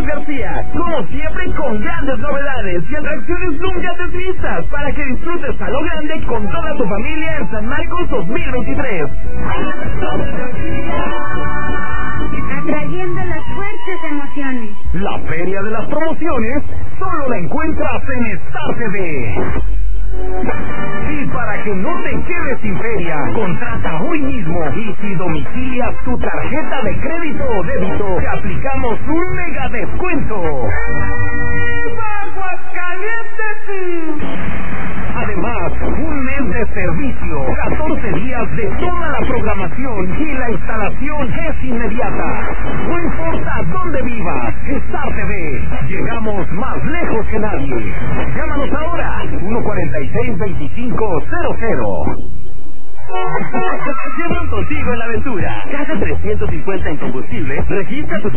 García, como siempre con grandes novedades y atracciones nunca antes vistas, para que disfrutes a lo grande con toda tu familia en San Marcos 2023. Atrayendo las fuertes emociones. La feria de las promociones solo la encuentras en Star TV. Y para que no te quedes sin feria, contrata hoy mismo y si domicilias tu tarjeta de crédito o débito, te aplicamos un mega descuento. Además, un mes de servicio, 14 días de toda la programación y la instalación es inmediata. No importa dónde vivas, Star TV, llegamos más lejos que nadie. Llámanos ahora, 146-2500. Llevan contigo en la aventura. Caja 350 en combustible, registra tu